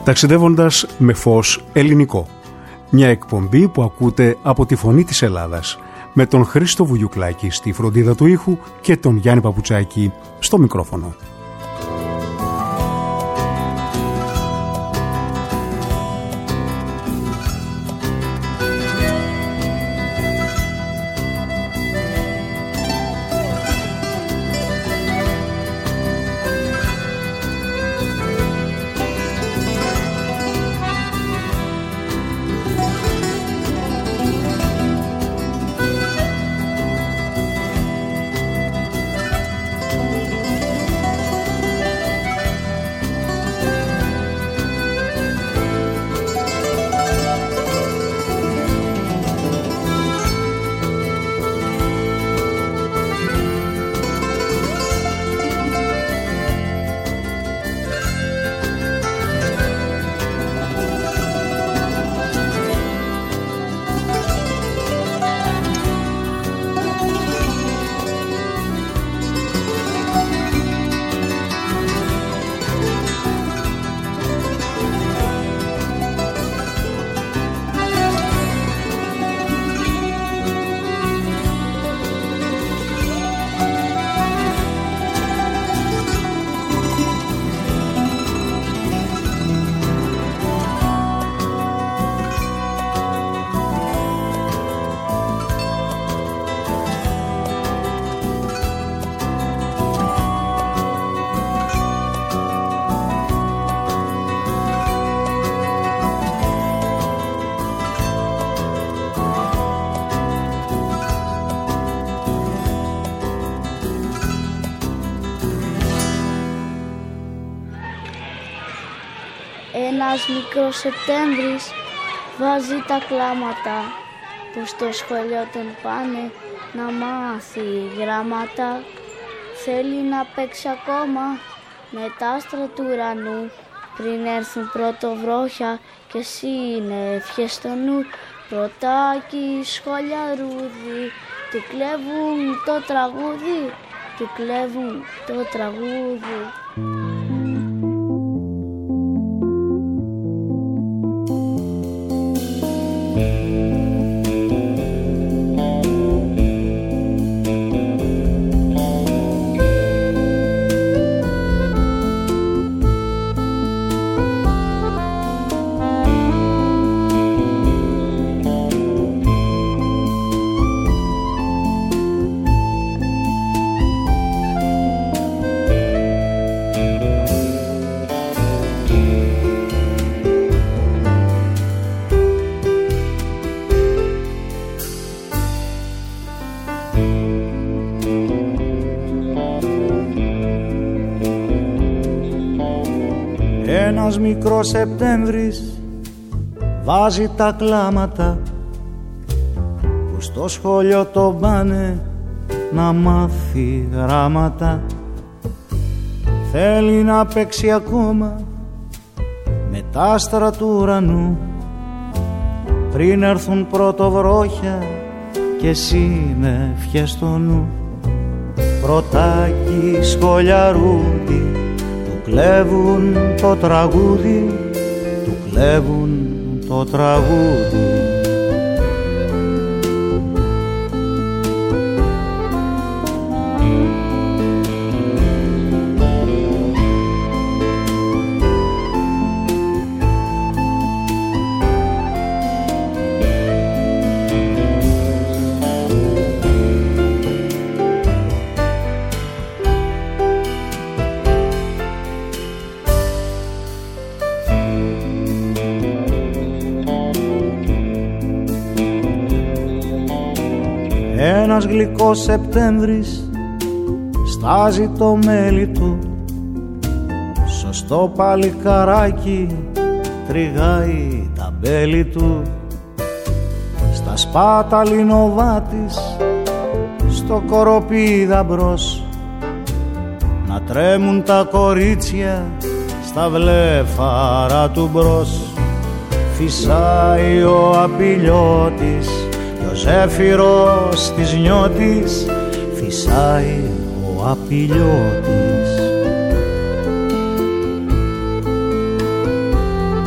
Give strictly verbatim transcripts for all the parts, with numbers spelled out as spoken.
ταξιδεύοντας με φως ελληνικό. Μια εκπομπή που ακούτε από τη Φωνή της Ελλάδας, με τον Χρήστο Βουγιουκλάκη στη φροντίδα του ήχου και τον Γιάννη Παπουτσάκη στο μικρόφωνο. Ένας μικρός Σεπτέμβρης βάζει τα κλάματα που στο σχολείο τον πάνε να μάθει γράμματα. Θέλει να παίξει ακόμα με τα άστρα του ουρανού πριν έρθουν πρωτοβρόχια και συννεφιές στο νου. Πρωτάκι σχολιαρούδι, του κλέβουν το τραγούδι, του κλέβουν το τραγούδι. Ένας μικρός Σεπτέμβρης βάζει τα κλάματα που στο σχολείο τον πάνε να μάθει γράμματα. Θέλει να παίξει ακόμα με τα άστρα του ουρανού πριν έρθουν πρωτοβρόχια και συννεφιές στο νου. Πρωτάκι σχολιαρούδι, του κλέβουν το τραγούδι, του κλέβουν το τραγούδι. Ένας γλυκός Σεπτέμβρης στάζει το μέλι του, σωστό παλικαράκι τριγάει τα μπέλη του. Στα σπάτα λινοβάτης, στο κοροπίδα μπρος, να τρέμουν τα κορίτσια στα βλέφαρα του μπρος. Φυσάει ο απειλιώτης κι ο ζέφυρος της νιώτης, φυσάει ο απειλιώτης.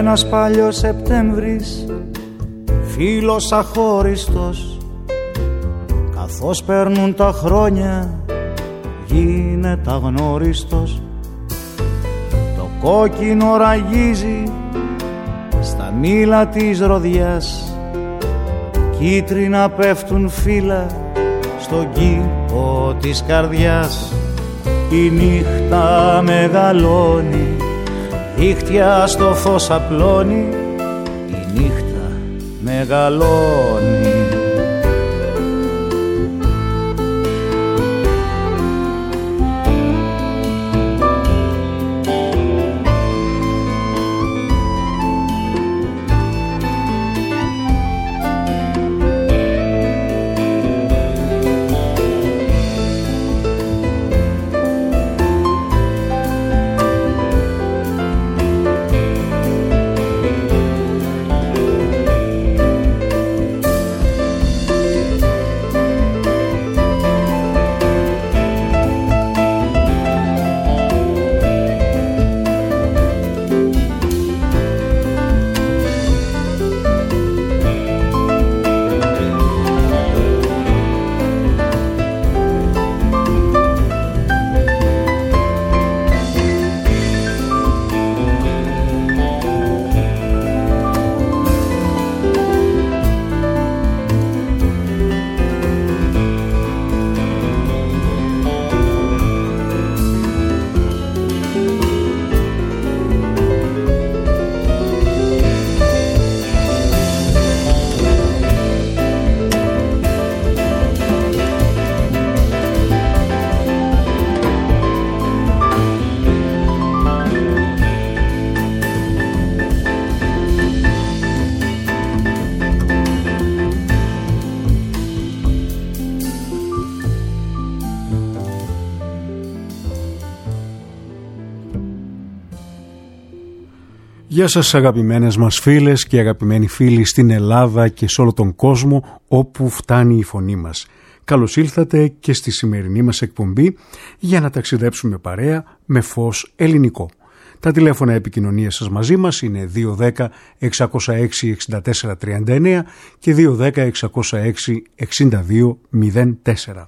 Ένας παλιός Σεπτέμβρης, φίλος αχώριστος, καθώς περνούν τα χρόνια γίνεται αγνώριστος. Το κόκκινο ραγίζει στα μήλα της ροδιάς, κίτρινα πέφτουν φύλλα στον κήπο της καρδιάς. Η νύχτα μεγαλώνει, δίχτυα στο φως απλώνει, η νύχτα μεγαλώνει. Γεια σας αγαπημένες μας φίλες και αγαπημένοι φίλοι στην Ελλάδα και σε όλο τον κόσμο όπου φτάνει η φωνή μας. Καλώς ήλθατε και στη σημερινή μας εκπομπή για να ταξιδέψουμε παρέα με φως ελληνικό. Τα τηλέφωνα επικοινωνίας σας μαζί μας είναι δύο ένα μηδέν έξι μηδέν έξι έξι τέσσερα τρία εννέα και δύο ένα μηδέν έξι μηδέν έξι έξι δύο μηδέν τέσσερα.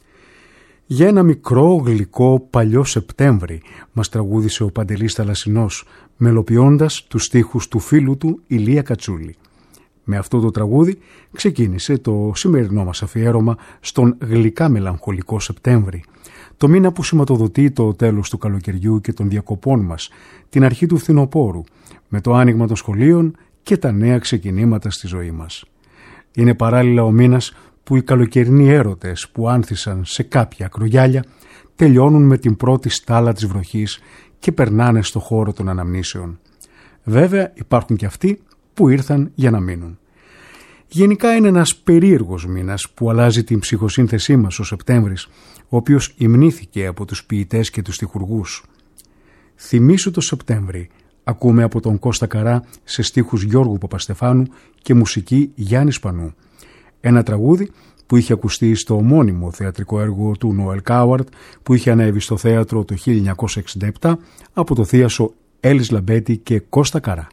Για ένα μικρό γλυκό παλιό Σεπτέμβρη μας τραγούδισε ο Παντελής Θαλασσινός, μελοποιώντας τους στίχους του φίλου του Ηλία Κατσούλη. Με αυτό το τραγούδι ξεκίνησε το σημερινό μας αφιέρωμα στον γλυκά μελαγχολικό Σεπτέμβρη, το μήνα που σηματοδοτεί το τέλος του καλοκαιριού και των διακοπών μας, την αρχή του φθινοπόρου, με το άνοιγμα των σχολείων και τα νέα ξεκινήματα στη ζωή μας. Είναι παράλληλα ο μήνας που οι καλοκαιρινοί έρωτες που άνθησαν σε κάποια ακρογιάλια τελειώνουν με την πρώτη στάλα της βροχής και περνάνε στο χώρο των αναμνήσεων. Βέβαια υπάρχουν και αυτοί που ήρθαν για να μείνουν. Γενικά είναι ένας περίεργος μήνας που αλλάζει την ψυχοσύνθεσή μας ο Σεπτέμβρης, ο οποίος υμνήθηκε από τους ποιητές και τους στιχουργούς. «Θυμήσου το Σεπτέμβρη» ακούμε από τον Κώστα Καρά σε στίχους Γιώργου Παπαστεφάνου και μουσική Γιάννη Σπανού. Ένα τραγούδι που είχε ακουστεί στο ομώνυμο θεατρικό έργο του Νοέλ Κάουαρτ που είχε ανέβει στο θέατρο το χίλια εννιακόσια εξήντα επτά από το θίασο Έλης Λαμπέτη και Κώστα Καρά.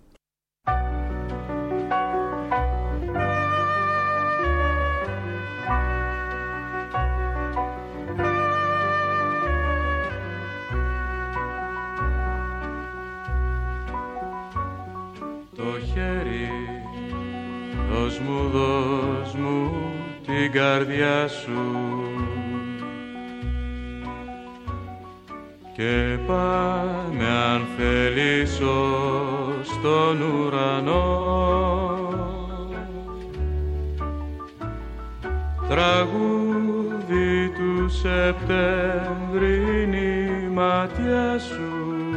Το χέρι, δώσ' μου, δώσ' μου την καρδιά σου και πάμε αν θέλεις στον ουρανό. Τραγούδι του Σεπτέμβρη είναι η μάτια σου,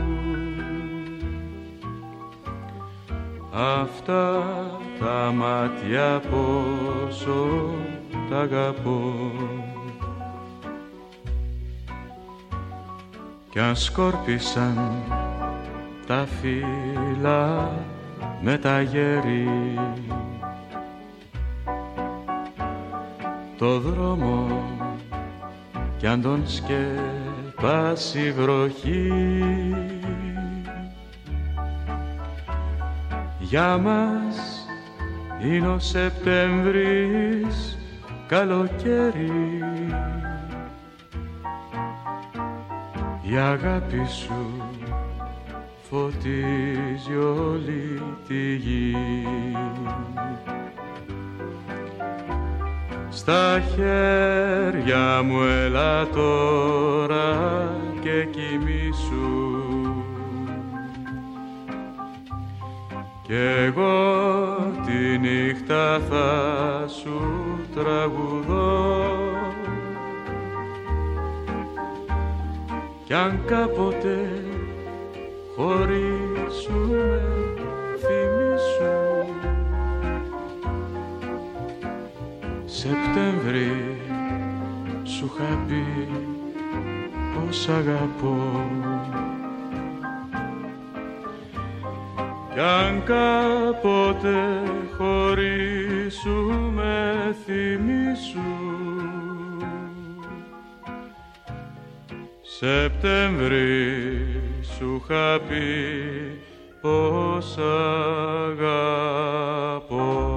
αυτά τα μάτια πόσο τα αγαπώ. Κι αν σκόρπισαν τα φύλλα με τα γέρι το δρόμο κι αν τον σκεπάσει βροχή, Για μας είναι ο Σεπτέμβρης καλοκαίρι. Η αγάπη σου φωτίζει όλη τη γη. Στα χέρια μου έλα τώρα και κοιμήσου, κι εγώ τη νύχτα θα σου τραγουδώ. Κι αν κάποτε χωρίσουμε θυμήσου, Σεπτέμβρη σου είχα πει πως αγαπώ. Κι αν κάποτε χωρίσουμε θυμήσου, Σεπτέμβρη σου είχα πει πως αγαπώ.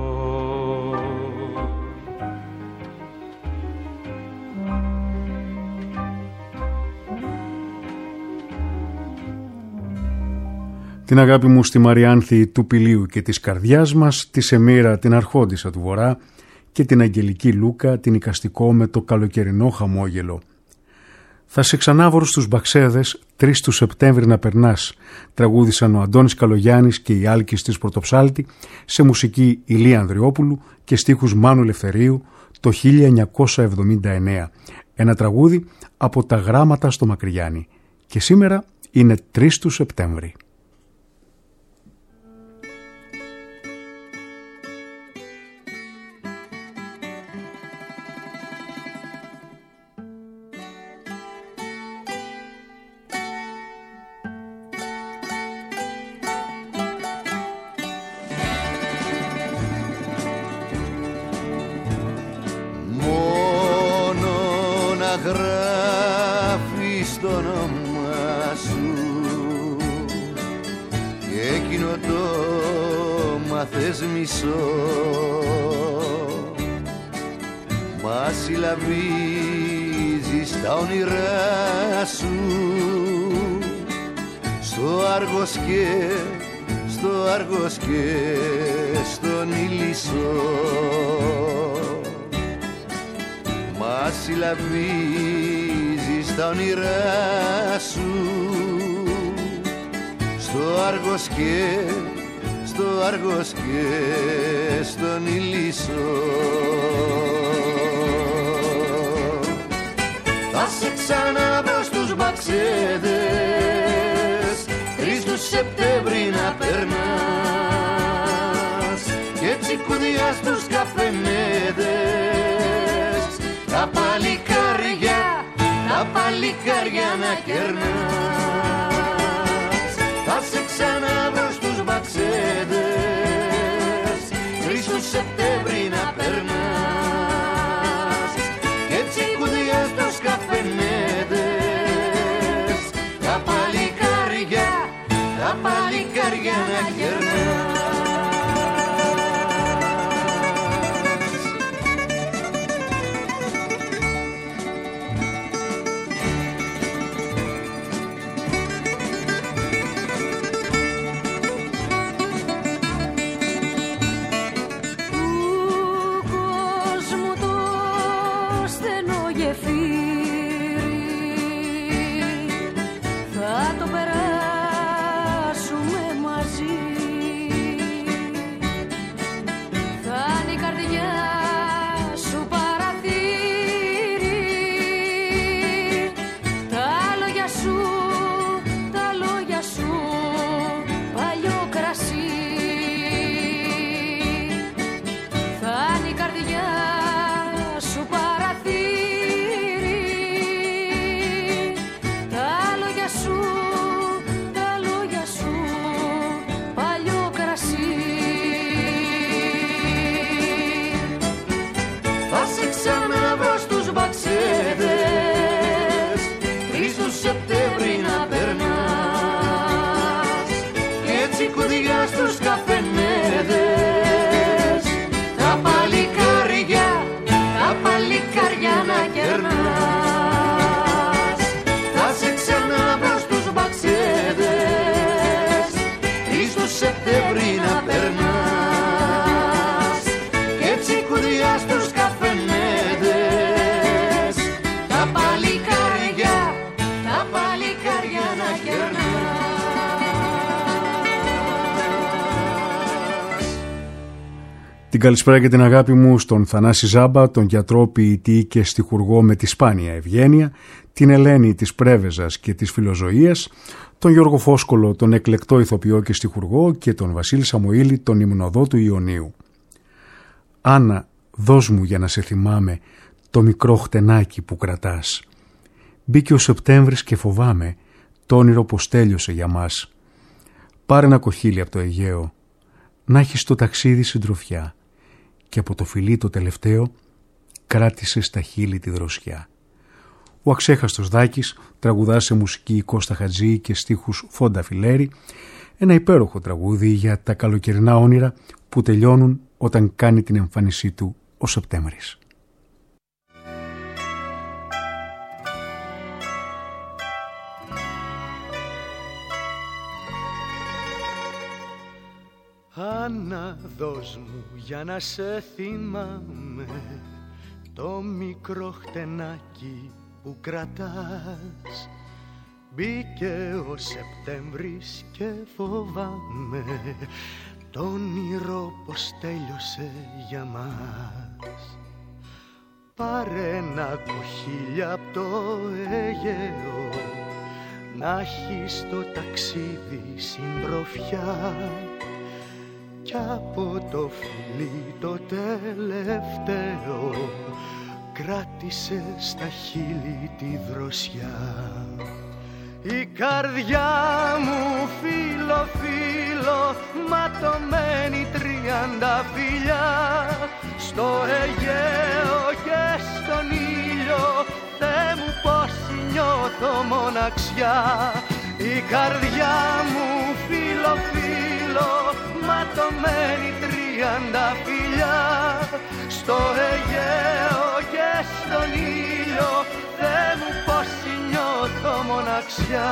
Την αγάπη μου στη Μαριάνθη του Πηλίου και της καρδιάς μας, τη Σεμίρα την αρχόντισσα του Βορρά και την Αγγελική Λούκα την οικαστικό με το καλοκαιρινό χαμόγελο. Θα σε ξανάβρω στους Μπαξέδες τρεις του Σεπτέμβρη να περνάς, τραγούδησαν ο Αντώνης Καλογιάννης και η Άλκης της Πρωτοψάλτη σε μουσική Ηλία Ανδριόπουλου και στίχους Μάνου Ελευθερίου το χίλια εννιακόσια εβδομήντα εννέα. Ένα τραγούδι από τα γράμματα στο Μακρυγιάννη. Και σήμερα είναι τρεις του Σεπτέμβρη. Γράφεις το όνομα σου και εκείνο το μάθες μισό, μα συλλαβίζεις τα όνειρά σου στο Άργος και στο Άργος και στον Ηλισσό. Μα συλλαβίζεις τα όνειρά σου στο Άργος και στο Άργος και στον Ηλισσό. Θα σε ξαναβρω στους Μπαξέδες τρεις του Σεπτέμβρη να περνάς και έτσι κουδιά στους καφενέδες τα παλικάρια, τα παλικάρια να κερνάς. Θα σε ξαναβρω στους Μπαξέδες τρεις του Σεπτέμβρη να περνάς και έτσι κουδιά στους καφενέδες τα παλικάρια, τα παλικάρια να κερνάς. Θα είναι η καρδιά σου παραθύρι. καρδιά να κερνάς. Θα σε ξανά βρω στους μπαξέδες ή στο Σεπτέμβρη να περνάς και τσικουδιά στους καφενέδες τα παλικάρια, τα παλικάρια να κερνάς. Την καλησπέρα και την αγάπη μου στον Θανάση Ζάμπα, τον γιατρό, ποιητή και στιχουργό με τη σπάνια ευγένεια, την Ελένη της Πρέβεζας και της Φιλοζωίας, τον Γιώργο Φόσκολο, τον εκλεκτό ηθοποιό και στιχουργό και τον Βασίλη Σαμοήλη, τον υμνοδό του Ιωνίου. Άννα, δώσ' μου για να σε θυμάμαι το μικρό χτενάκι που κρατάς. Μπήκε ο Σεπτέμβρης και φοβάμαι το όνειρο πως τέλειωσε για μας. Πάρε ένα κοχύλι από το Αιγαίο, να έχεις το ταξίδι συντροφιά και από το φιλί το τελευταίο κράτησε στα χείλη τη δροσιά. Ο αξέχαστος Δάκης τραγουδά σε μουσική Κώστα Χατζή και στίχους Φόντα Φιλέρη, ένα υπέροχο τραγούδι για τα καλοκαιρινά όνειρα που τελειώνουν όταν κάνει την εμφάνισή του ο Σεπτέμβρης. Άννα, δώσ' μου για να σε θυμάμαι το μικρό χτενάκι που κρατάς. Μπήκε ο Σεπτέμβρης και φοβάμαι το όνειρο πως τέλειωσε για μας. Πάρε ένα κοχύλι απ' το Αιγαίο, να έχεις το ταξίδι συντροφιά κι από το φιλί το τελευταίο κράτησε στα χείλη τη δροσιά. Η καρδιά μου φίλο φίλο ματωμένη τριάντα φιλιά στο Αιγαίο και στον ήλιο, Θεέ μου πως νιώθω μοναξιά. Η καρδιά μου φίλο φίλο ματωμένη τριάντα φιλιά στο Αιγαίο και στον ήλιο, Θεέ μου πως νιώθω μοναξιά.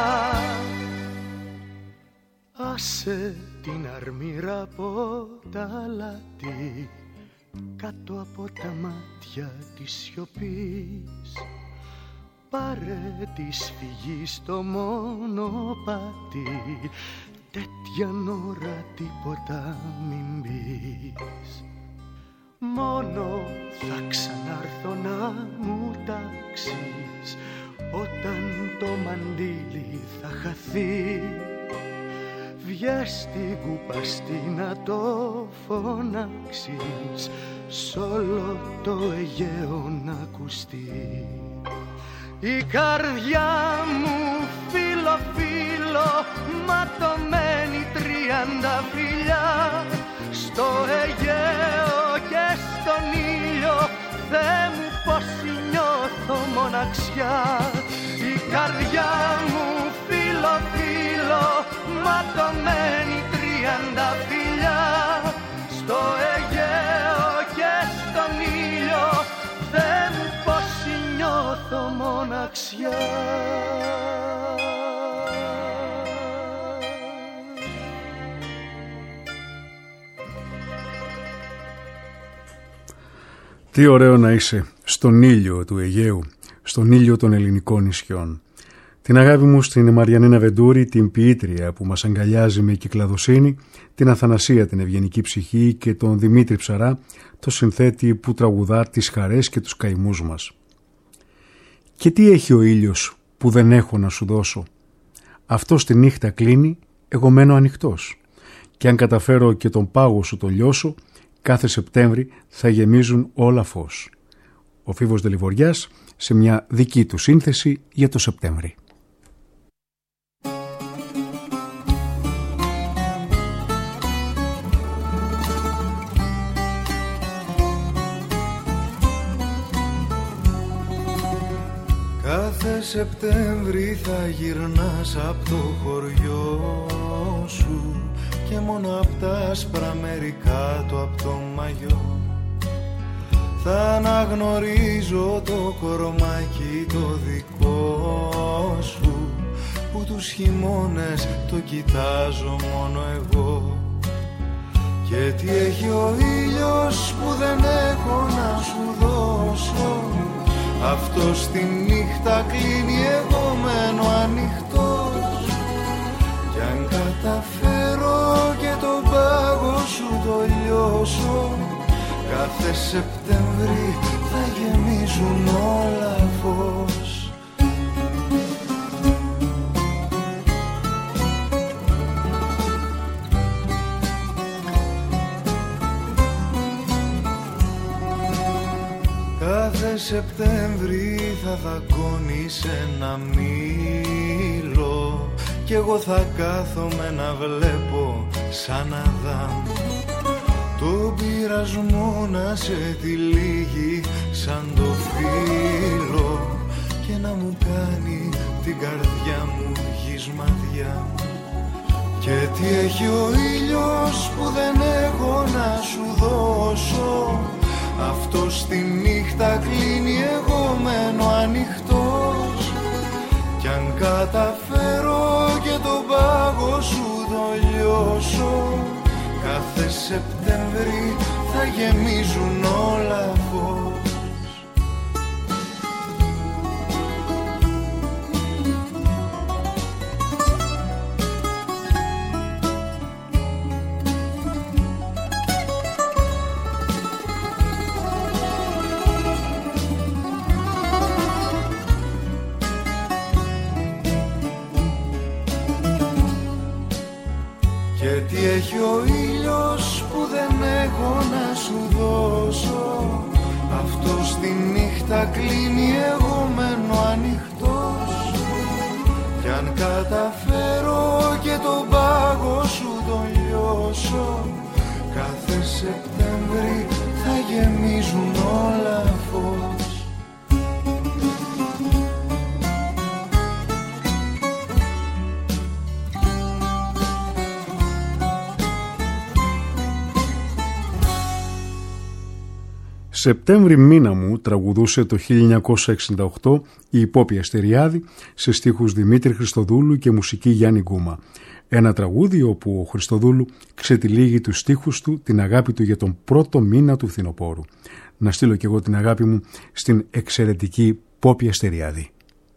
Άσε την αρμύρα από τα λάτι κάτω από τα μάτια της σιωπής. Πάρε τη σφυγή στο μονοπάτι, τέτοια ώρα τίποτα μην πεις. Μόνο θα ξανάρθω να μου τάξεις όταν το μαντίλι θα χαθεί. Βγες στην κουπαστή να το φωνάξεις, σ' όλο το Αιγαίο να ακουστεί. Η καρδιά μου φίλο φίλο ματωμένη τριάντα φιλιά στο Αιγαίο και στον ήλιο, Θεέ μου πως νιώθω μοναξιά. Η καρδιά μου φίλο φίλο ματωμένη τριάντα φιλιά στο Αιγαίο και στον ήλιο, Θεέ μου πως νιώθω μοναξιά. Τι ωραίο να είσαι στον ήλιο του Αιγαίου, στον ήλιο των ελληνικών νησιών. Την αγάπη μου στην Μαριανίνα Βεντούρη, την ποιήτρια που μας αγκαλιάζει με κυκλαδοσύνη, την Αθανασία την ευγενική ψυχή και τον Δημήτρη Ψαρά, το συνθέτη που τραγουδά τις χαρές και τους καημούς μας. Και τι έχει ο ήλιος που δεν έχω να σου δώσω? Αυτός τη νύχτα κλείνει, εγώ μένω ανοιχτός. Και αν καταφέρω και τον πάγο σου το λιώσω, κάθε Σεπτέμβρη θα γεμίζουν όλα φως. Ο Φίβος Δελιβοριάς σε μια δική του σύνθεση για το Σεπτέμβρη. Κάθε Σεπτέμβρη θα γυρνάς απ' το χωριό σου και μόνο απ' τα άσπρα μέρη κάτω απ' το μαγιό θα αναγνωρίζω το κορμάκι το δικό σου, που τους χειμώνες το κοιτάζω μόνο εγώ. Και τι έχει ο ήλιος που δεν έχω να σου δώσω, αυτός τη νύχτα κλείνει, εγώ μένω ανοιχτός. Κι αν καταφέρω και τον πάγο σου το λιώσω, κάθε Σεπτέμβρη θα γεμίζουν όλα φως. Κάθε Σεπτέμβρη θα δακώνεις ένα μήλο, κι εγώ θα κάθομαι να βλέπω σαν Αδάμ τον πειρασμό να σε τυλίγει σαν το φύλλο και να μου κάνει την καρδιά μου γυσμαδιά. Και τι έχει ο ήλιος που δεν έχω να σου δώσω, αυτός τη νύχτα κλείνει, εγώ μένω ανοιχτός. Κι αν καταφέρω και τον πάγο σου το λιώσω, κάθε Σεπτέμβρη θα γεμίζουν όλα φως. Τι έχει ο ήλιος που δεν έχω να σου δώσω, αυτός τη νύχτα κλείνει, εγώ μένω ανοιχτός. Κι αν καταφέρω και τον πάγο σου τον λιώσω, κάθε Σεπτέμβρη θα γεμίζουν όλα φως. Σεπτέμβρη μήνα μου τραγουδούσε το χίλια εννιακόσια εξήντα οκτώ η Πόπη Αστεριάδη σε στίχους Δημήτρη Χριστοδούλου και μουσική Γιάννη Γκούμα. Ένα τραγούδι όπου ο Χριστοδούλου ξετυλίγει τους στίχους του, την αγάπη του για τον πρώτο μήνα του φθινοπόρου. Να στείλω κι εγώ την αγάπη μου στην εξαιρετική Πόπη Αστεριάδη.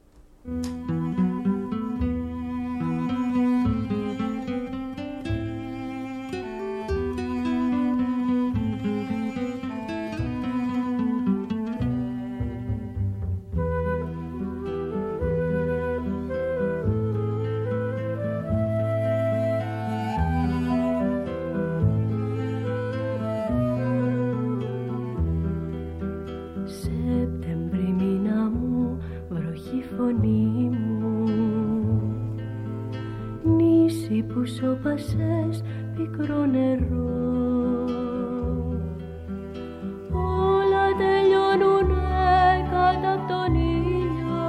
Σώπασες πικρό νερό, όλα τελειώνουνε κάτω απ' τον ήλιο,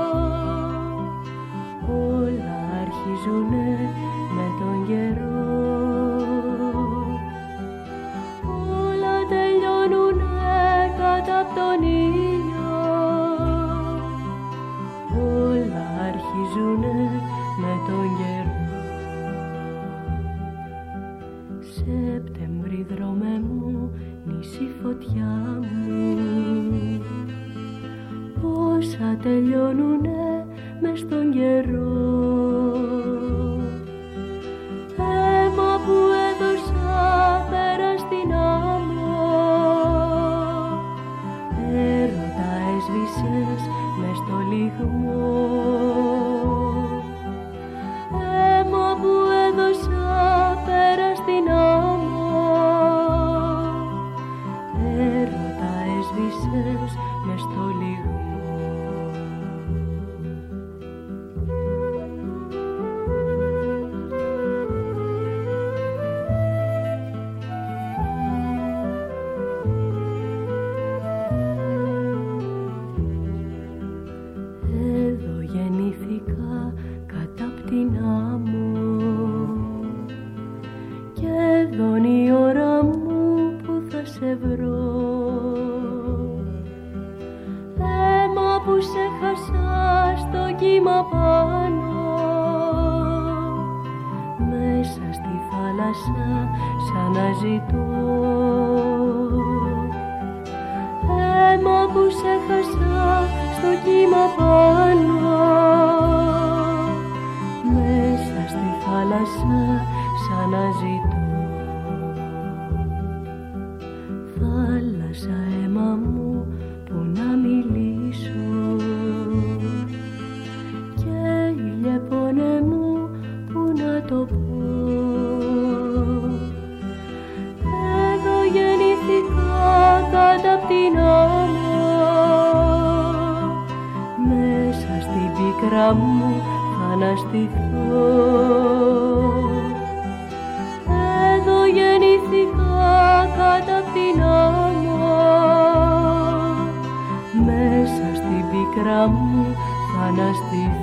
όλα αρχίζουνε με τον καιρό, όλα τελειώνουνε κάτω απ' τον ήλιο, όλα αρχίζουνε με τον καιρό. Σεπτέμβρη δρόμε μου, νησί φωτιά μου, πόσα τελειώνουνε μες στον καιρό. Αίμα που έδωσα πέρα στην άμμο, έρωτα έσβησες μες στο λιγμό. Αίμα που έδωσα πέρα στην άμμο, έρωτα έσβησες μες στο λιγμό. κύμα πάνω, μέσα στη θάλασσα σαν να ζητώ αίμα που σε χάσα στο κύμα πάνω, μέσα στη θάλασσα σαν να ζητώ. Θάλασσα αίμα μου που να μιλήσω και ήλιε πόνε μου που να το πω. Εδώ γεννήθηκα κάτω απ' την άμμο, μέσα στην πίκρα μου θα αναστηθώ. Εδώ γεννήθηκα κάτω απ' την άμμο, μέσα στην πίκρα μου θα αναστηθώ.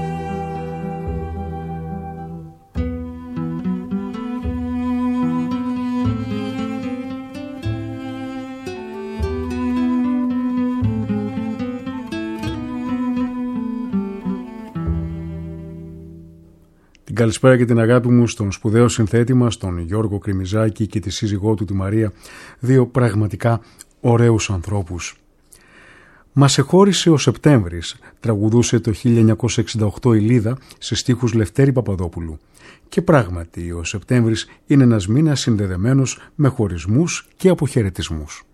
Την καλησπέρα και την αγάπη μου στον σπουδαίο συνθέτη μας, τον Γιώργο Κρημιζάκη, και τη σύζυγό του τη Μαρία, δύο πραγματικά ωραίους ανθρώπους. «Μας εχώρισε ο Σεπτέμβρης», τραγουδούσε το χίλια εννιακόσια εξήντα οκτώ η Λίδα σε στίχους Λευτέρη Παπαδόπουλου. Και πράγματι ο Σεπτέμβρης είναι ένας μήνας συνδεδεμένος με χωρισμούς και αποχαιρετισμούς.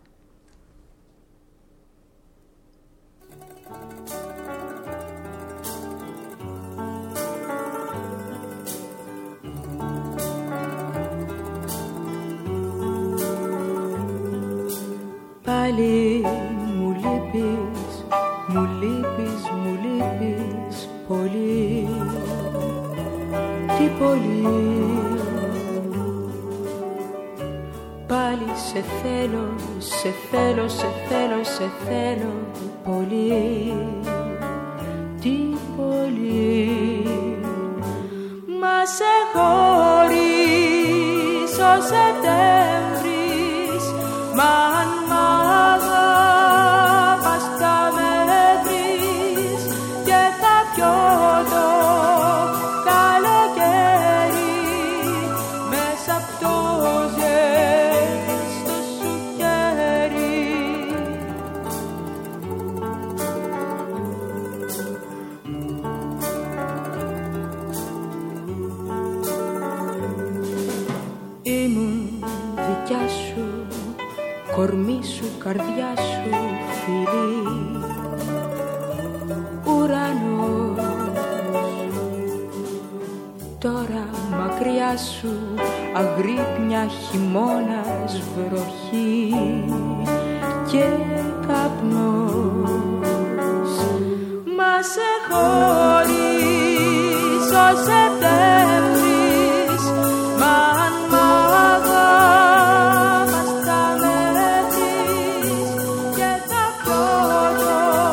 Πάλι μου λείπεις, μου λείπεις, μου λείπεις πολύ, τι πολύ. Πάλι σε θέλω, σε θέλω, σε θέλω, σε θέλω πολύ, τι πολύ. Μα σε χωρίς ο Σεπτέμβρης, μα αν μ' αγαπάς θα με βρεις και θα πιω το καλοκαίρι μέσα απ' το ζεστό σου χέρι. Ήμουν δικιά σου, κορμί σου, καρδιά σου, φίλη, ουρανός. Τώρα μακριά σου, αγρύπνια, χειμώνας, βροχή και καπνός. Μα σε χωρίς ο Σεπτέμβρης, μα αν μ' αγαπάς θα με βρεις και θα πιω το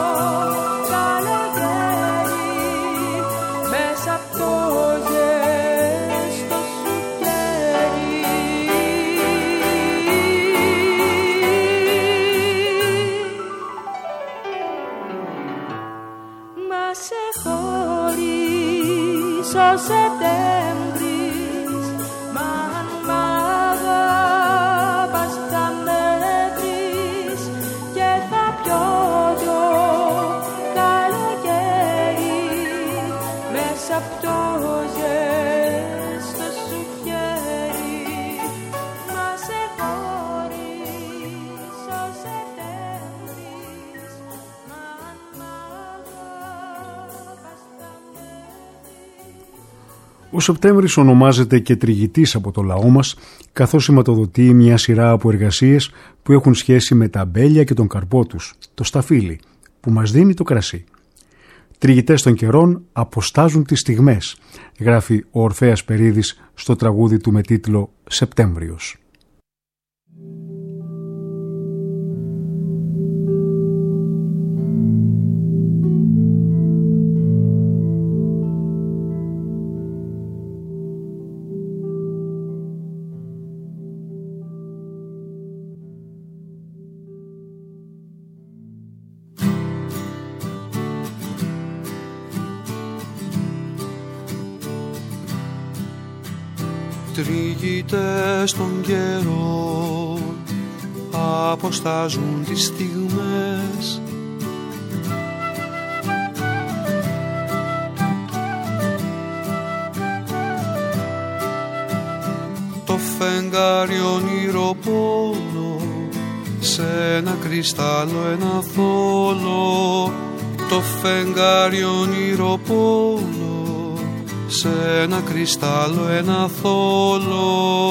καλοκαίρι μέσα απ' το ζεστό σου χέρι. Μα σε χωρίς ο Σεπτέμβρης, μα αν μ' αγαπάς θα με βρεις και θα πιω το καλοκαίρι μέσα απ' το ζεστό σου χέρι. Μα σε χωρίς ο Σεπτέμβρης, μα αν μ' αγαπάς θα με βρεις. Ο Σεπτέμβρης ονομάζεται και τριγητής από το λαό μας, καθώς σηματοδοτεί μια σειρά από εργασίες που έχουν σχέση με τα αμπέλια και τον καρπό τους, το σταφύλι, που μας δίνει το κρασί. Τριγητές των καιρών αποστάζουν τις στιγμές, γράφει ο Ορφέας Περίδης στο τραγούδι του με τίτλο «Σεπτέμβριος». Τριγητές των καιρών αποστάζουν τις στιγμές. Το φεγγάρι όνειρο πόλο, σε ένα κρυστάλλο ένα θόλο. Το φεγγάρι όνειρο πόλο, σε ένα κρυστάλλο ένα θόλο.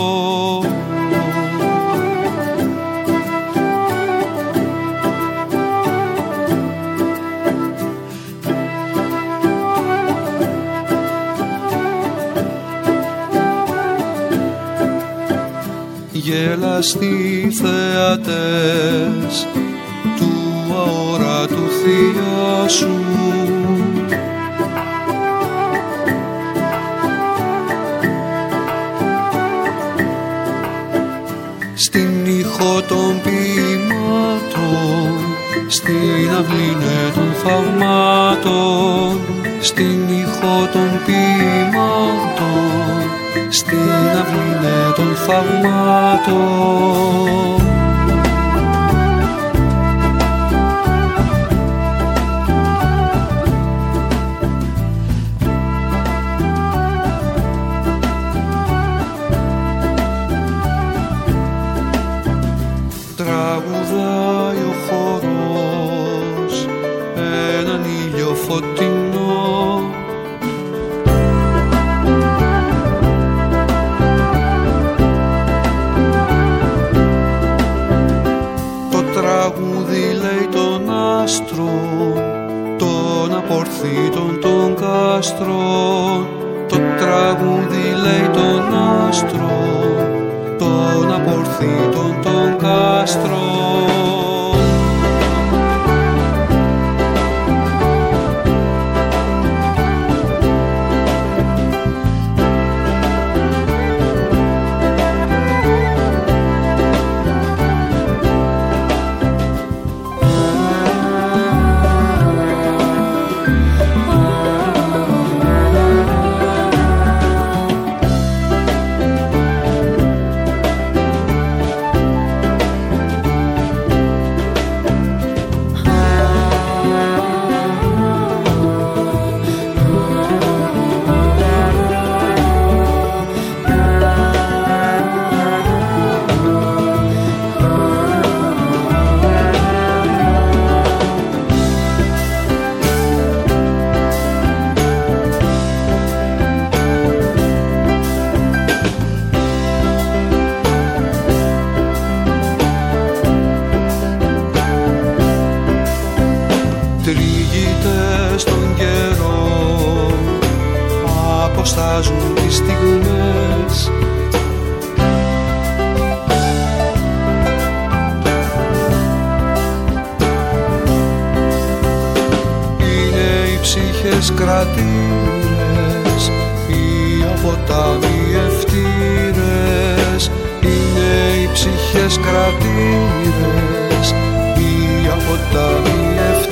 Γελαστοί θεατές του αόρατου θειάσου, στην ήχο των ποιημάτων, στην αυλήνε των θαυμάτων, στην ήχο των ποιημάτων, στην αυλήνε των θαυμάτων. Τραγουδάει ο χορός έναν ήλιο φωτεινό, το τραγούδι λέει των άστρων, των απορθήτων των κάστρων. Το τραγούδι λέει των άστρων, των απορθήτων των κάστρων. Τριγητές των καιρών αποστάζουν τις στιγμές. Είναι οι ψυχές κρατήρες, οι αποταμιευτήρες. Είναι οι ψυχές κρατήρες, οι αποταμιευτήρες.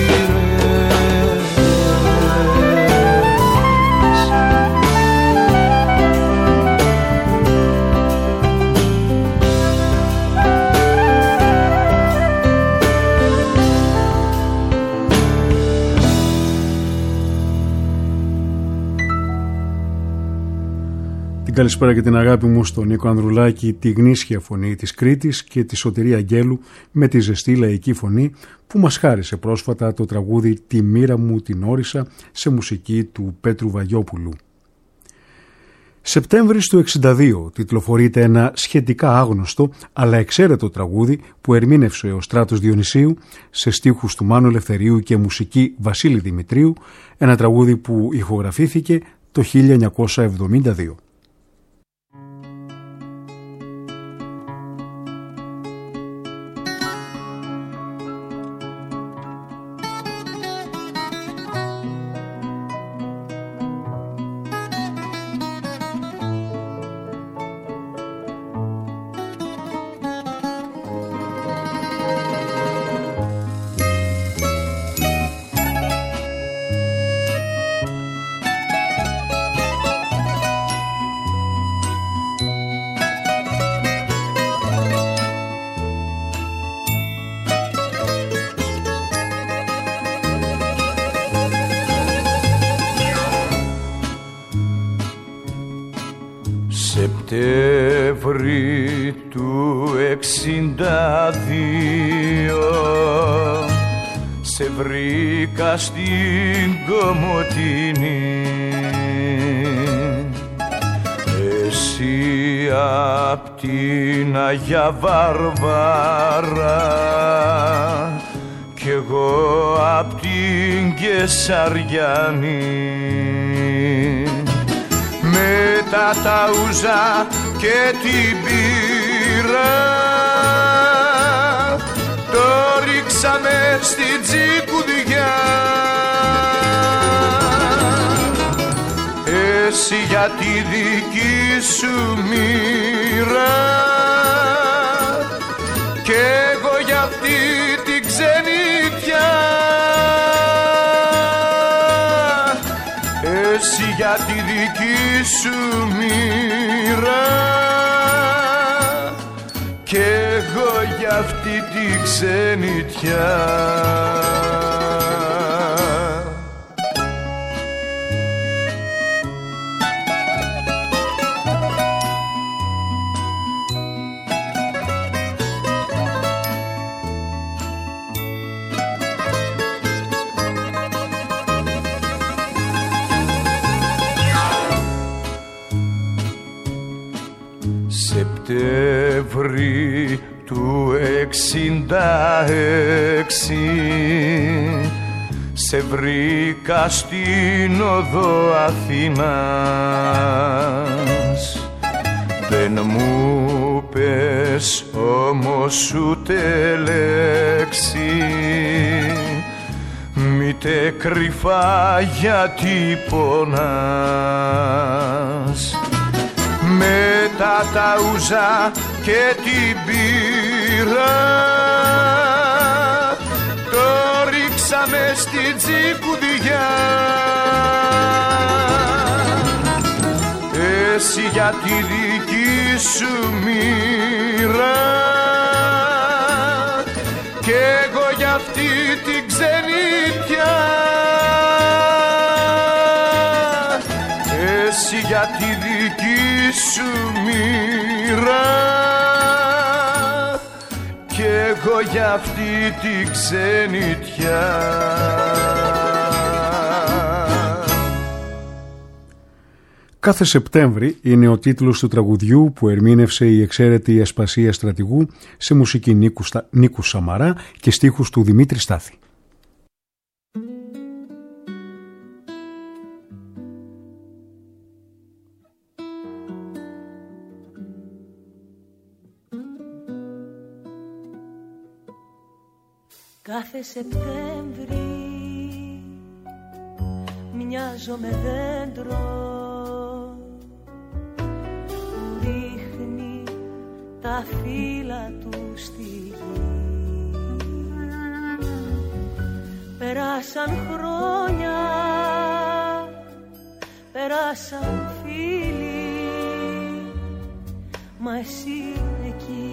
Καλησπέρα και την αγάπη μου στον Νίκο Ανδρουλάκη, τη γνήσια φωνή της Κρήτης και τη Σωτηρή Αγγέλου με τη ζεστή λαϊκή φωνή που μας χάρισε πρόσφατα το τραγούδι «Τη μοίρα μου την όρισα» σε μουσική του Πέτρου Βαγιόπουλου. Σεπτέμβρης του εξήντα δύο τιτλοφορείται ένα σχετικά άγνωστο αλλά εξαίρετο τραγούδι που ερμήνευσε ο Στράτος Διονυσίου σε στίχους του Μάνου Ελευθερίου και μουσική Βασίλη Δημητρίου, ένα τραγούδι που ηχογραφήθηκε το χίλια εννιακόσια εβδομήντα δύο. Σεπτέμβρη του εξήντα δύο σε βρήκα στην Κομοτηνή, εσύ απ' την Αγία Βάρβαρα κι εγώ απ' την Κεσαριανή. Με τα ταούζα και την πύρα το ρίξαμε στην τσικουδιά. Εσύ για τη δική σου μοίρα κι εγώ για αυτή την ξενιτιά. Εσύ για τη δική σου μοίρα κι εγώ για αυτή τη ξενιτιά. Σεπτέμβρη του εξήντα έξι σε βρήκα στην οδό Αθήνας. Δεν μου πες όμως ούτε λέξη, μήτε κρυφά γιατί πονάς. Με τα ταούζα και την πύρα το ρίξαμε στην τσικουδιά. Εσύ για τη δική σου μοίρα κι εγώ για αυτή την ξενιτιά. Εσύ για τη δική σου μοίρα κι εγώ για αυτή την ξενιτιά. Κάθε Σεπτέμβρη είναι ο τίτλος του τραγουδιού που ερμήνευσε η εξαίρετη Ασπασία Στρατηγού σε μουσική Νίκου, Νίκου Σαμαρά και στίχους του Δημήτρη Στάθη. Κάθε Σεπτέμβρη μοιάζω με δέντρο που ρίχνει τα φύλλα του στη γη. Περάσαν χρόνια, περάσαν φίλοι, μα εσύ εκεί.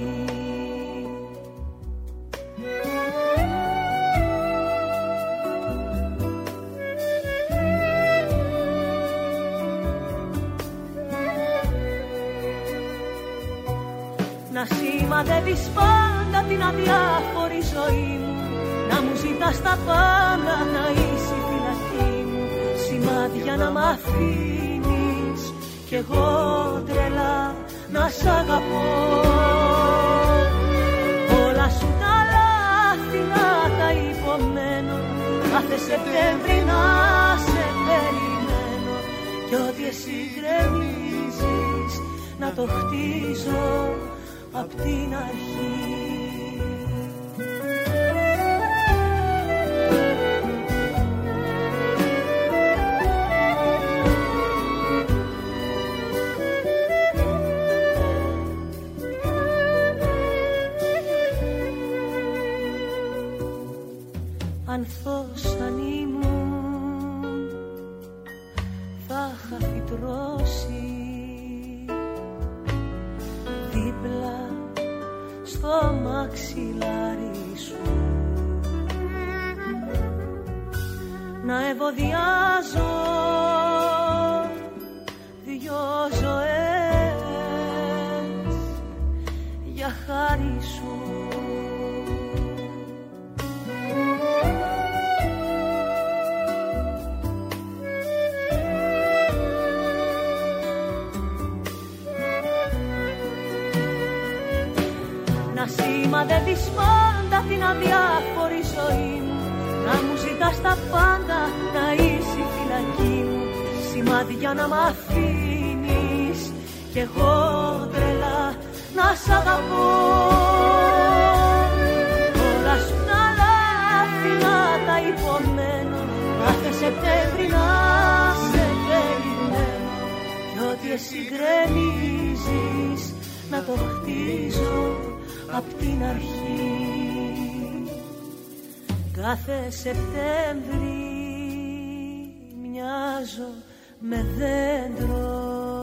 Να σημαδεύεις πάντα την αδιάφορη ζωή μου, να μου ζητάς τα πάντα, να είσαι η φυλακή μου. Σημάδια να μ' αφήνεις κι εγώ τρελά να σ' αγαπώ. Όλα σου τα λάθη να τα υπομένω, κάθε Σεπτέμβρη να σε περιμένω κι ό,τι εσύ γκρεμίζεις να το χτίζω απ' την αρχή. Ανθός αν ήμουν θα είχα φυτρώσει δίπλα στο μαξιλάρι σου, να ευωδιάζω δυο ζωές Σημαδεύεις πάντα την αδιάφορη ζωή μου. Να μου ζητάς τα πάντα, να είσαι η φυλακή μου. Σημάδια να μ' αφήνεις κι εγώ τρελά να σ' αγαπώ. Όλα σου τα λάθη να τα υπομένω. Κάθε Σεπτέμβρη να σε περιμένω. Κι ό,τι εσύ γκρεμίζεις να το χτίζω απ' την αρχή. Κάθε Σεπτέμβρη μοιάζω με δέντρο.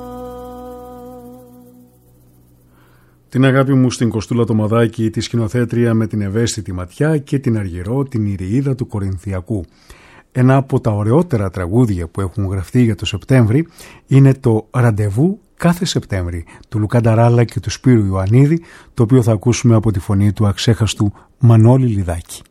Την αγάπη μου στην Κοστούλα το Μαδάκη, τη σκηνοθέτρια με την ευαίσθητη ματιά και την Αργυρό, την Ηριίδα του Κορινθιακού. Ένα από τα ωραιότερα τραγούδια που έχουν γραφτεί για το Σεπτέμβρη είναι το «Ραντεβού κάθε Σεπτέμβρη» του Λουκά Νταράλα και του Σπύρου Ιωαννίδη, το οποίο θα ακούσουμε από τη φωνή του αξέχαστου Μανώλη Λιδάκη.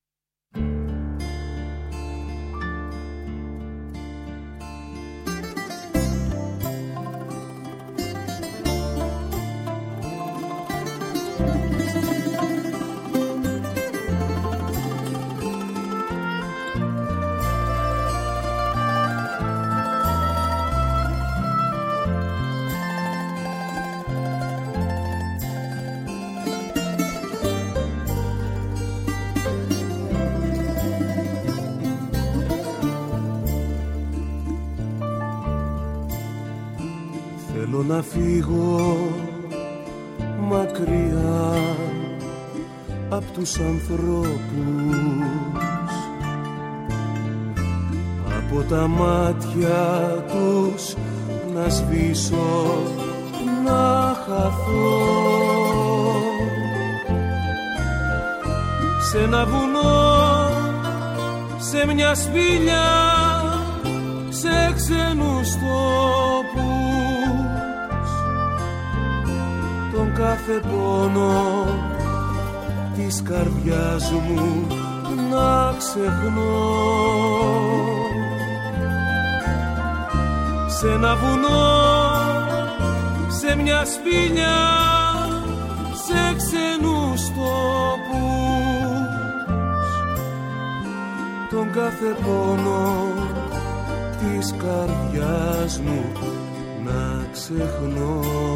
Να φύγω μακριά απ' τους ανθρώπους, από τα μάτια τους να σβήσω, να χαθώ σε ένα βουνό, σε μια σπηλιά, σε ξένους τόπους. Τον κάθε πόνο της καρδιάς μου να ξεχνώ, σε ένα βουνό, σε μια σπηλιά, σε ξένους τόπους. Τον κάθε πόνο της καρδιάς μου να ξεχνώ.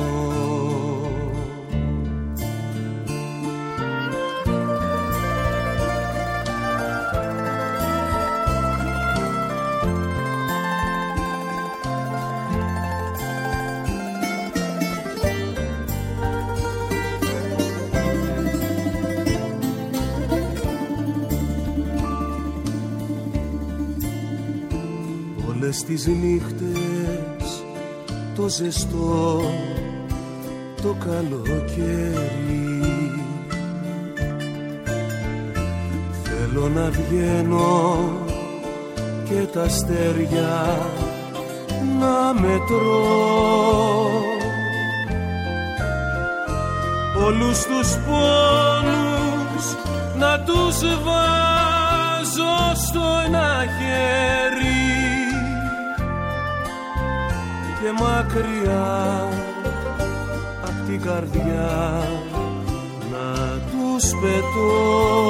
Στις νύχτες το ζεστό το καλοκαίρι θέλω να βγαίνω και τα αστέρια να μετρώ, όλους τους πόνους να τους βάζω στο ένα χέρι και μακριά απ' την καρδιά να τους πετώ,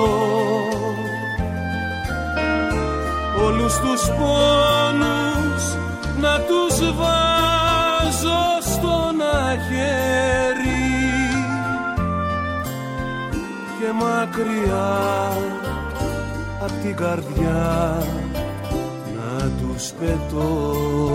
όλους τους πόνους να τους βάζω στο ένα χέρι και μακριά απ' την καρδιά να τους πετώ.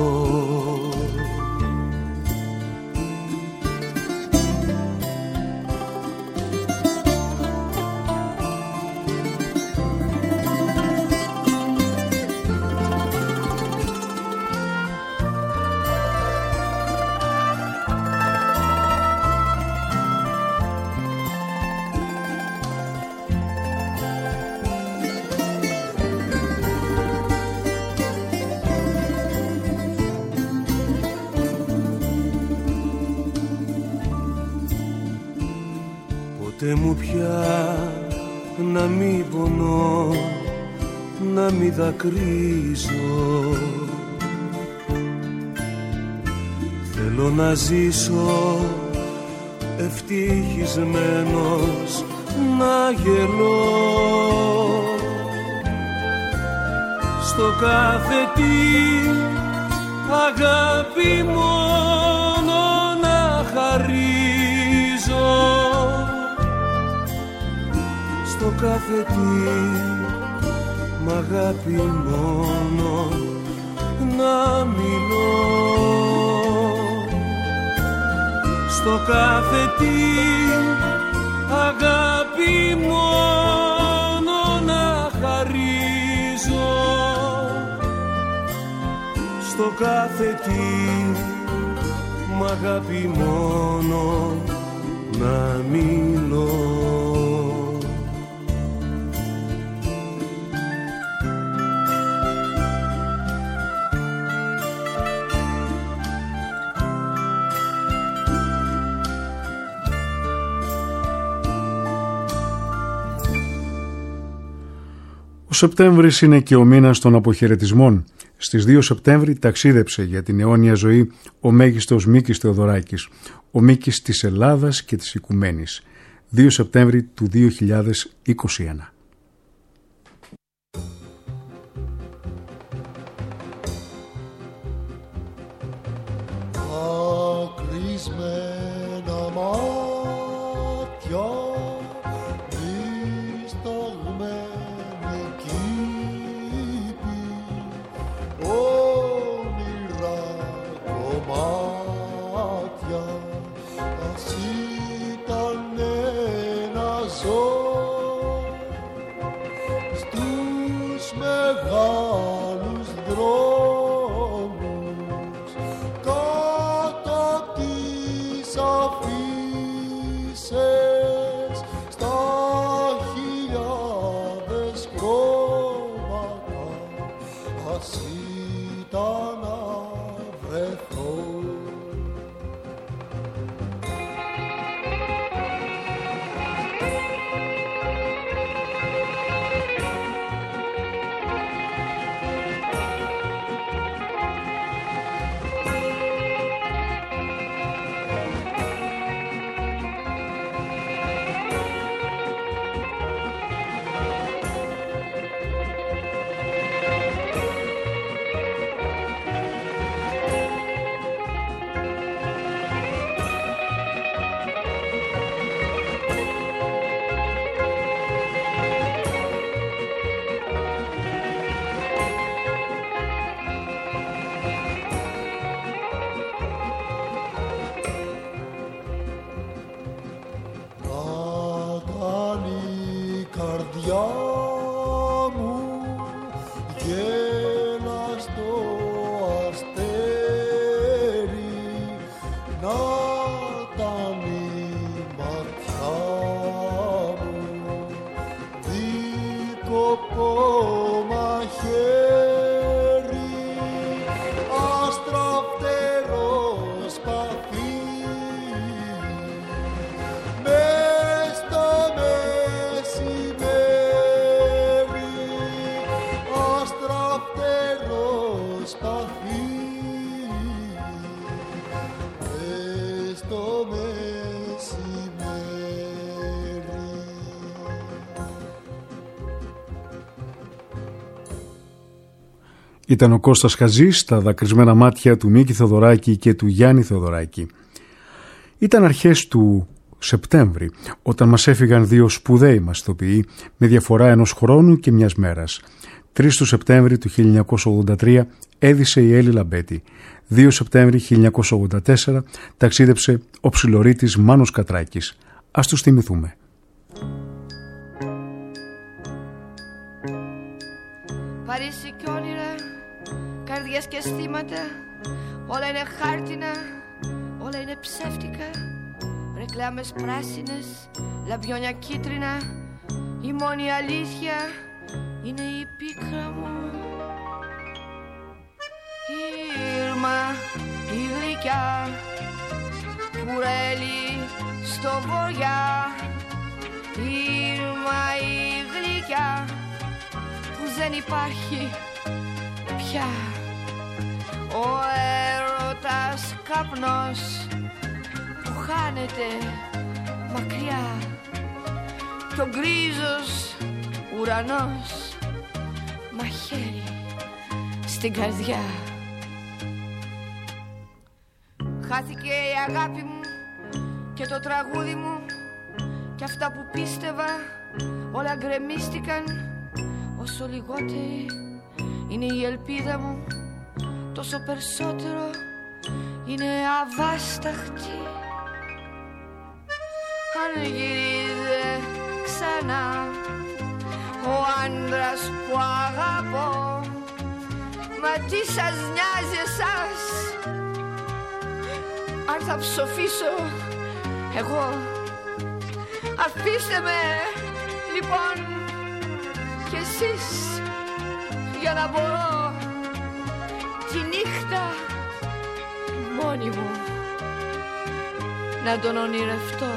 Ποτέ μου πια να μην πονώ, να μην δακρύζω. Θέλω να ζήσω ευτυχισμένος, να γελώ. Στο κάθε τι αγάπη μόνο να χαρίζω. Στο κάθε τι μ' αγάπη μόνο να μιλώ. Στο κάθε τι αγάπη μόνο να χαρίζω. Στο κάθε τι μ' αγάπη μόνο να μιλώ. Ο Σεπτέμβρης είναι και ο μήνας των αποχαιρετισμών. Στις δύο Σεπτέμβρη ταξίδεψε για την αιώνια ζωή ο μέγιστος Μίκης Θεοδωράκης, ο Μίκης της Ελλάδας και της Οικουμένης, δύο Σεπτέμβρη του δύο χιλιάδες είκοσι ένα. Ήταν ο Κώστας Χατζής στα δακρυσμένα μάτια του Μίκη Θεοδωράκη και του Γιάννη Θεοδωράκη. Ήταν αρχές του Σεπτέμβρη, όταν μας έφυγαν δύο σπουδαίοι μας ηθοποιοί με διαφορά ενός χρόνου και μιας μέρας. τρεις του Σεπτέμβρη του χίλια εννιακόσια ογδόντα τρία έδισε η Έλλη Λαμπέτη. δύο Σεπτέμβρη χίλια εννιακόσια ογδόντα τέσσερα ταξίδεψε ο ψιλορείτης Μάνος Κατράκης. Ας τους θυμηθούμε. Παρίσι κι όνειρα, καρδιές και αισθήματα, όλα είναι χάρτινα, όλα είναι ψεύτικα. Ρεκλάμες πράσινες, λαμπιόνια κίτρινα, η μόνη αλήθεια είναι η πίκρα μου. Η Ήρμα, η γλυκιά, κουρέλι στο βοριά. Η Ήρμα, η γλυκιά, που δεν υπάρχει πια. Ο έρωτας καπνός που χάνεται μακριά. κι ο γκρίζος ουρανός μαχαίρι στην καρδιά. Χάθηκε η αγάπη μου και το τραγούδι μου και αυτά που πίστευα όλα γκρεμίστηκαν. Όσο λιγότερη είναι η ελπίδα μου, τόσο περισσότερο είναι αβάσταχτη. Αν γυρίζε ξανά ο άντρας που αγαπώ, μα τι σας νοιάζει εσάς αν θα ψοφήσω εγώ? Αφήστε με λοιπόν κι εσείς για να μπορώ τη νύχτα μόνη μου να τον ονειρευτώ.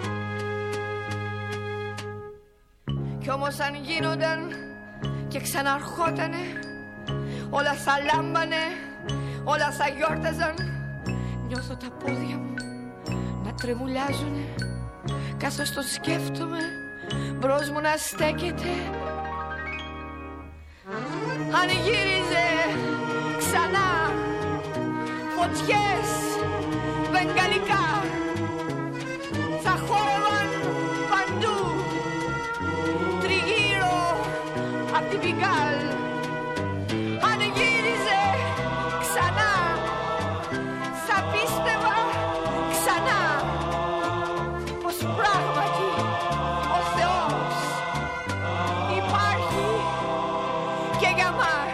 Κι όμως αν γίνονταν και ξαναρχότανε, όλα θα λάμπανε, όλα θα γιόρταζαν. Νιώθω τα πόδια μου να τρεμουλιάζουνε καθώς το σκέφτομαι μπρος μου να στέκεται. Αν γύριζε ξανά φωτιές βεγγαλικά θα χόρευαν παντού τριγύρω απ' την Πιγκάλ. Αν γύριζε ξανά θα πίστευα ξανά πως πράγματι ο Θεός υπάρχει και για μας.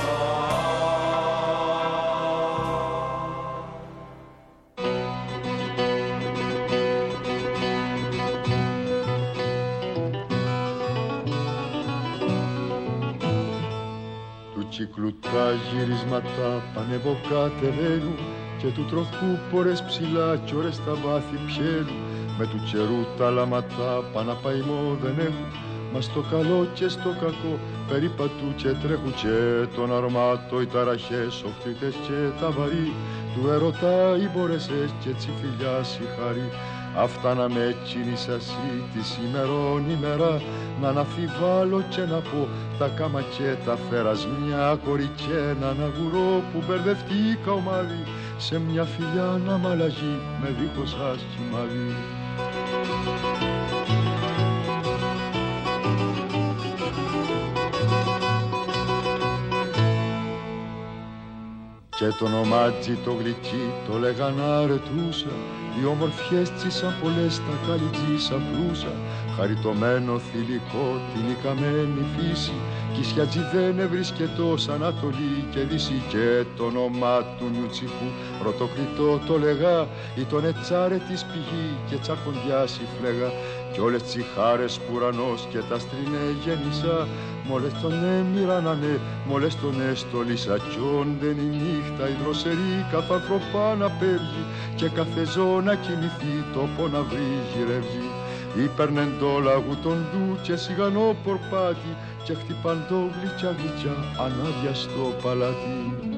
Κύκλου τα γυρίσματα πανεβοκατεβαίνουν και του τροχού πορες ψηλά κι ώρες στα βάθη πιένουν. Με του καιρού τα λάματα παναπαϊμό δεν έχουν, μα στο καλό και στο κακό περίπατου και τρέχουν. Και τον αρμάτο οι ταραχές, οχτρίτες και τα βαρύ του ερωτά οι μπορεσές και τσιφιλιάς η χαρή. Αυτά να με κίνησα εσύ τη σήμερον ημέρα, να αναφιβάλλω και να πω τα κάμα και τα φέρας. Μια κορή και έναν αγουρό που μπερδευτήκα ομάδι, σε μια φιλιά να μ' αλλαγεί με δίχως άσχημαδί. Και το ονομάτζι το γλυκί το λέγαν αρετούσα, οι όμορφιές της σαν πολλές τα καλυτζίσα πλούσα. Χαριτωμένο θηλυκό την ικαμένη φύση, κι η σιατζή δεν εβρίσκεται ως Ανατολή και Δύση. Και το όνομά του Νιουτσιφού πρωτοκριτό το λέγα, ή τον ετσάρε της πηγή και τσακοντιάς η φλέγα. Κι όλες τσιχάρες που ουρανός και τα στρινέ γέννησα, μόλες τον έμοιρανανε, μόλες τον έστολισα. Κι όντεν η νύχτα η δροσερή καθ' ανθρωπά να πέργει, και κάθε ζώο να κοιμηθεί τόπο να βρει γυρεύει. Ήπαιρνεν το λαγού τον ντου και σιγανό πορπάτι, και χτυπάν το γλυκιά γλυκιά ανάδια στο παλάτι.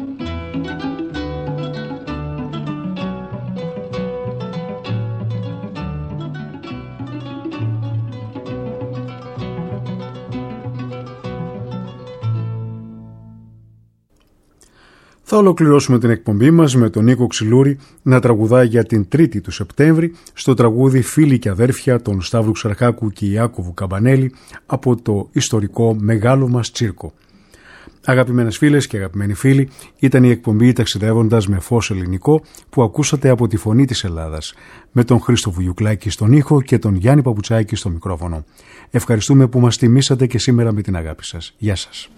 Θα ολοκληρώσουμε την εκπομπή μας με τον Νίκο Ξυλούρη να τραγουδάει για την Τρίτη του Σεπτέμβρη στο τραγούδι «Φίλοι και αδέρφια» των Σταύρου Ξαρχάκου και Ιάκωβου Καμπανέλη από το ιστορικό Μεγάλο μας Τσίρκο. Αγαπημένες φίλες και αγαπημένοι φίλοι, ήταν η εκπομπή «Ταξιδεύοντας με φως ελληνικό» που ακούσατε από τη Φωνή της Ελλάδας, με τον Χρήστο Βουγιουκλάκη στον ήχο και τον Γιάννη Παπουτσάκη στο μικρόφωνο. Ευχαριστούμε που μας τιμήσατε και σήμερα με την αγάπη σας. Γεια σας.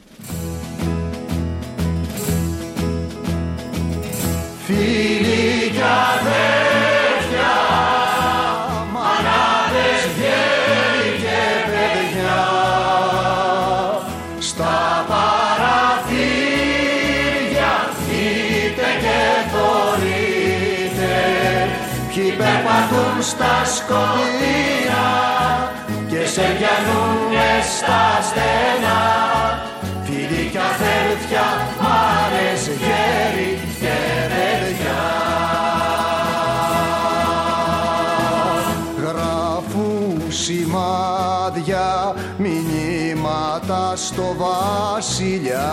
Φίλοι κι αδέρφια, μανάδες, γέροι και παιδιά, στα παραθύρια βγείτε και θωρείτε, ποιοι περπατούν στα σκοτεινά και σεριανούν μες στα στενά. Φίλοι κι αδέρφια, μάνες, γέροι και παιδιά, γράφουν σημάδια στο βασιλιά.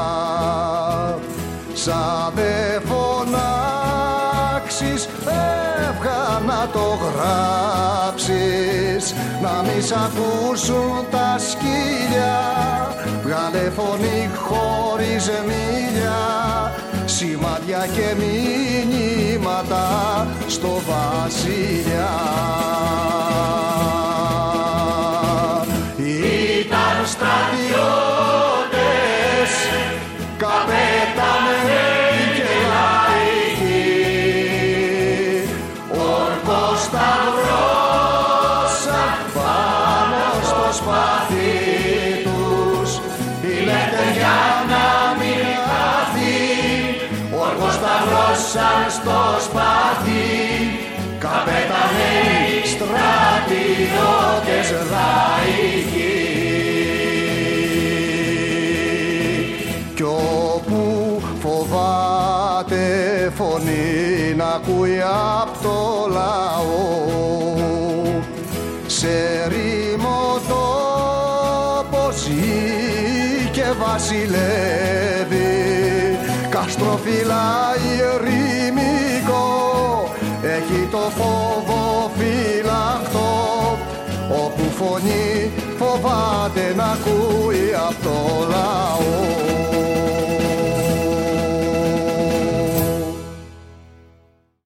Σαν δε φωνάξεις εύχα να το γράψεις, να μη σ' ακούσουν τα σκύλια. Βγάλε φωνή χωρίς μίλια, σημάδια και μηνύματα στο βασιλιά. Ήταν στρατιώτες, καπετάνοι και λαϊκοί, ορκός σταυρώσαν πάνω στο σπαθί τους, η λευτεριά να μην χαθεί. Ορκός σταυρώσαν στο σπαθί, καπετάνοι, στρατιώτες, λαϊκοί. Κι όπου φοβάται φωνή να ακούει απ' το λαό, σε ρήμο τόπο ζει και βασιλεύει, καστροφυλάει ερημικό, έχει το φόβο φυλακτό. Όπου φωνή φοβάται να ακούει απ' το λαό.